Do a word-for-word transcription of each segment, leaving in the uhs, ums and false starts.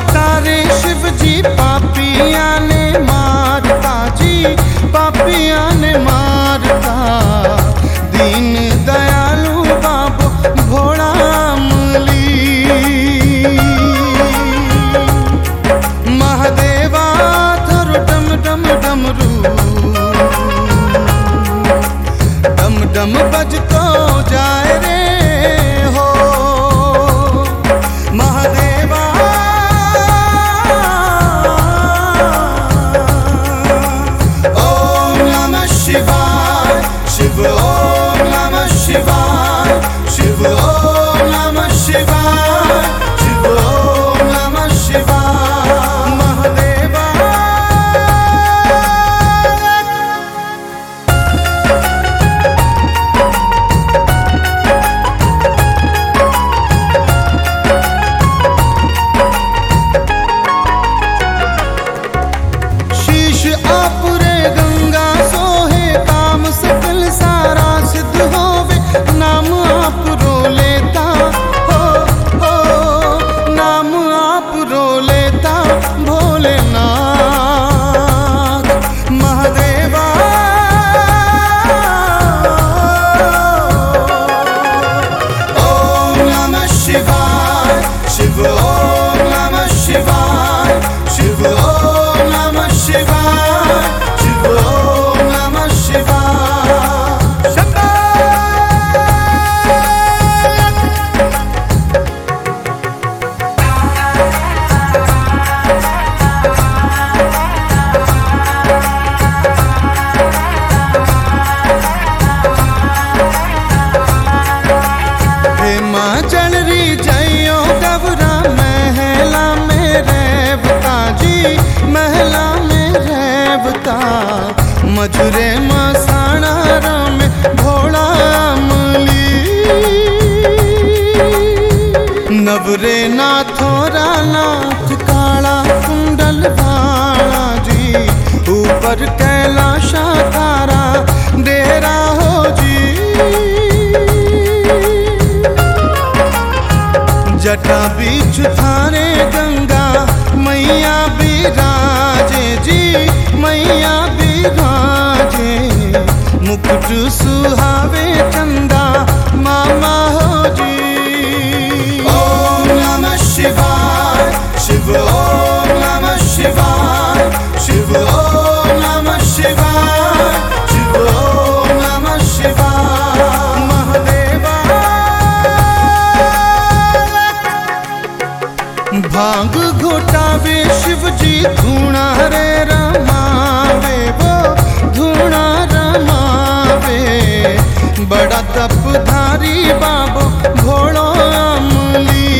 तारे शिव जी पापिया ने मारता जी, पापिया ने मारता। दीन दयालु बाबो भोला अमली, महादेवा थर डम डम डमरू, डम डम बजतो जाए रे हो महादेवा। ओम नमः शिवाय शिव, ओम नमः शिवाय शिव, ओम नमः शिवाय शिव, ओम नमः शिवाय महादेवा। शीश आप रे गंगा सोहे, काम सकल सारा सिद्ध होवे। नाम आप रो लेता हो हो, नाम आप रो लेता भोलेनाथ महादेवा। ओम नमः शिवाय शिव, ओम नमः शिवाय शिव, ओम नमः शिवाय शिव, ओम नमः शिवाय। शंभो हिमाचल री जइयो गबरा, महला में रेवता जी, महला में रेवता। मजुरे मसाणा में भोला अमली, नवरे नाथोरा नाथ काला कुंडल वाला जी। ऊपर कैलाशा तारा डेरा हो जी, जटा बीच थारे गंगा मैया बिराजे जी, मैया बिराजे। मुकुट सुहावे चंदा मामा हो जी। ओम नमः शिवाय शिव, ओम नमः शिवाय शिव, ओम नमः शिवाय शिव, ओम नमः शिवाय महादेवा। भांग घोटावे शिव जी, धूणा रे रमावे वो, धूणा रमावे। बड़ा तपधारी बाबो भोलो अमली,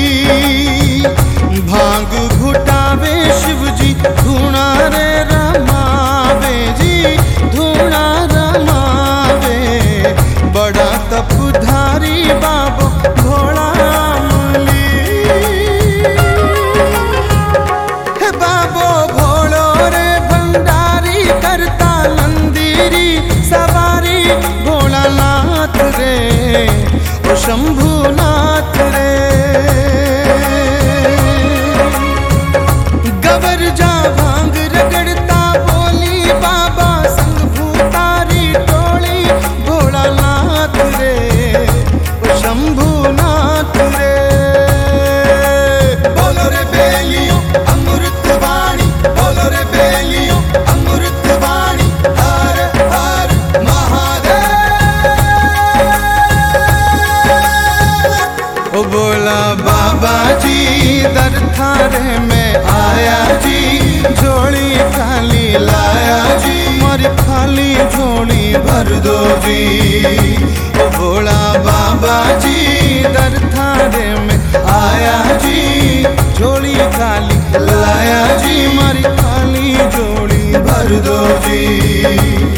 भांग घोटावे शिव जी, धूणा रे रमावे जी, धूणा रमावे। बड़ा तपधारी बाबो भोला अमली। हे बाबो भोलो रे भंडारी, करता मंदिरी सवारी। भोलानाथ रे ओ शंभुनाथ रे, गबर जा भांग रगड़ता बोली बाबा संग भूतारी टोली। भोलानाथ रे ओ शंभुनाथ रे। बोलो रे बेलियो अमृत वाणी, बोलो रे बेलियो अमृत वाणी। हर हर महादेव। ओ बोला बाबा जी दर थारे में आया जी, झोली खाली लाया जी। मारी खाली झोली भर दो जी। ओ भोला बाबा जी दर थारे में आया जी, झोली खाली लाया जी। मारी खाली झोली भर दो जी।